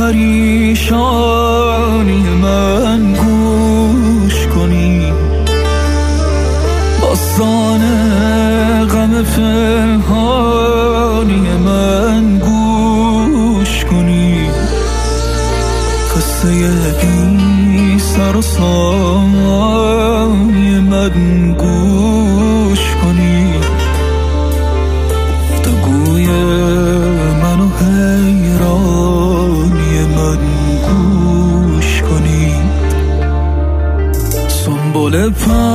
پریشانی من گوش کنی، داستان غم پنهانی من گوش کنی، قصه بی سر و سامانی من گوش کنی، گفتگوی من و حیرانی من گوش کنی. سنبل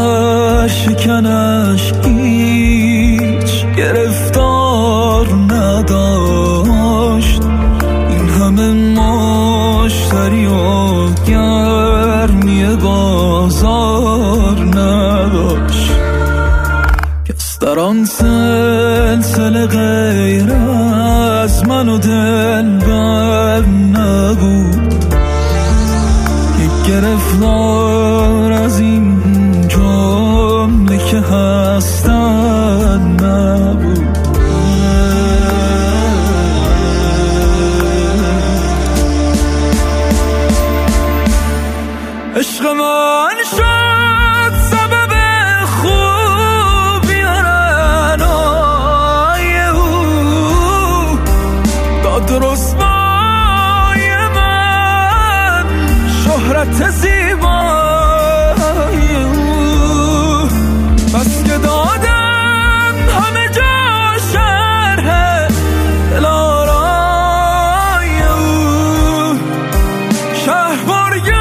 پرشکنش هیچ گرفتار نداشت، این همه مشتری و گرمی بازار نداشت، کس در آن سلسله غیر از من و دلبر نبود، یک گرفتار از این جمله که هستن نبود. عشق من شد سبب خوبی رنای او، داد رسوای من شهرت زیبای او، بس که دادم همه جا شرح دلارای او، شهر برگه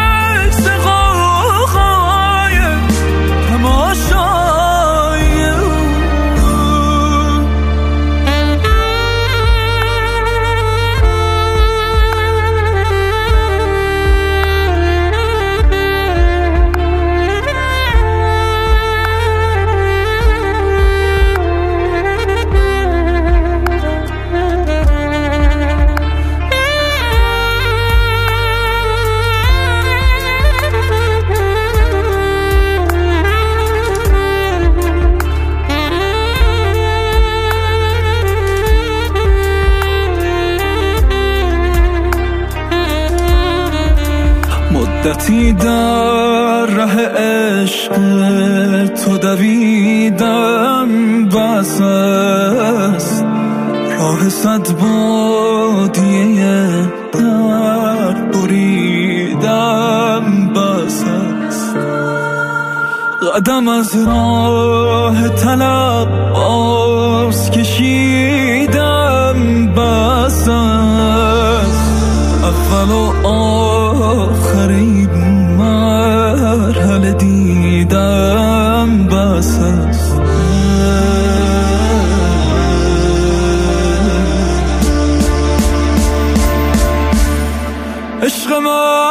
مدتی در ره عشق تو دویدم، بس است راه صد بادیه در بریدم، بس است قدم از راه طلب باز کشیدم، بس است اول و آخر این مرحله دیدم، بس است عشق من